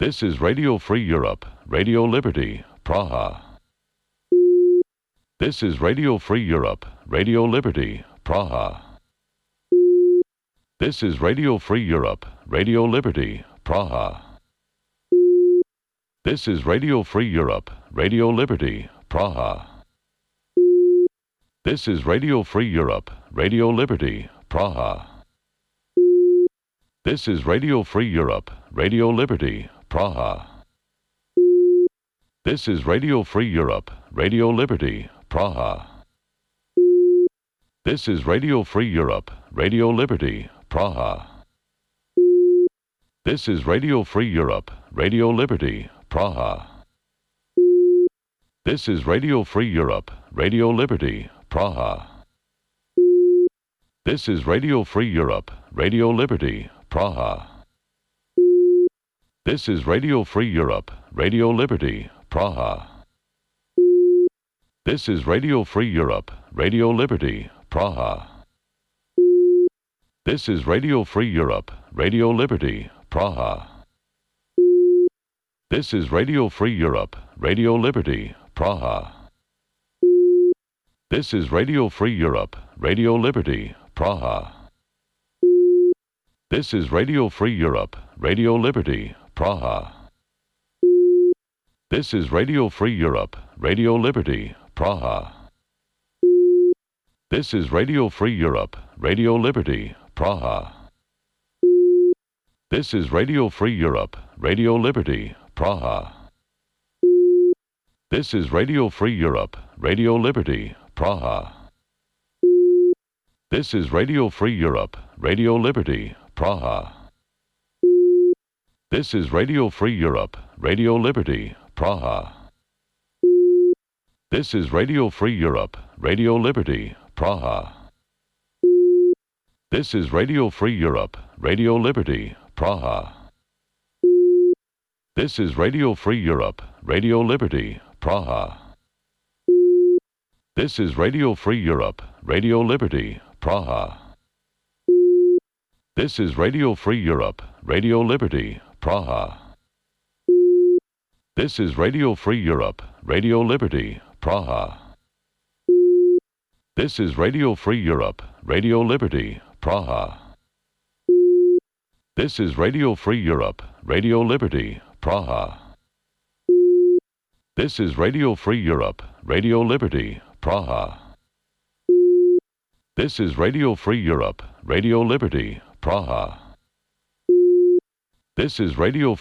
This is Radio Free Europe, Radio Liberty, Praha. This is Radio Free Europe, Radio Liberty, Praha. This is Radio Free Europe, Radio Liberty, Praha. This is Radio Free Europe, Radio Liberty, Praha. This is Radio Free Europe, Radio Liberty, Praha. This is Radio Free Europe, Radio Liberty, Praha. This is Radio Free Europe, Radio Liberty, Praha. This is Radio Free Europe, Radio Liberty, Praha. This is Radio Free Europe, Radio Liberty, Praha. This is Radio Free Europe, Radio Liberty, Praha. This is Radio Free Europe, Radio Liberty, Praha. This is Radio Free Europe, Radio Liberty, Praha. This is Radio Free Europe, Radio Liberty, Praha. This is Radio Free Europe, Radio Liberty, Praha. This is Radio Free Europe, Radio Liberty, Praha. This is Radio Free Europe, Radio Liberty, Praha. This is Radio Free Europe, Radio Liberty, Praha. This is Radio Free Europe, Radio Liberty, Praha. This is Radio Free Europe, Radio Liberty, Praha. This is Radio Free Europe, Radio Liberty, Praha. This is Radio Free Europe, Radio Liberty, Praha. This is Radio Free Europe, Radio Liberty, Praha. This is Radio Free Europe, Radio Liberty, Praha. This is Radio Free Europe, Radio Liberty, Praha. This is Radio Free Europe, Radio Liberty, Praha. This is Radio Free Europe, Radio Liberty, Praha. This is Radio Free Europe, Radio Liberty, Praha. This is Radio Free Europe, Radio Liberty, Praha. This is Radio Free Europe, Radio Liberty, Praha. This is Radio Free Europe, Radio Liberty, Praha. This is Radio Free Europe, Radio Liberty, Praha. This is Radio Free Europe, Radio Liberty, Praha. This is Radio Free Europe, Radio Liberty, Praha. This is Radio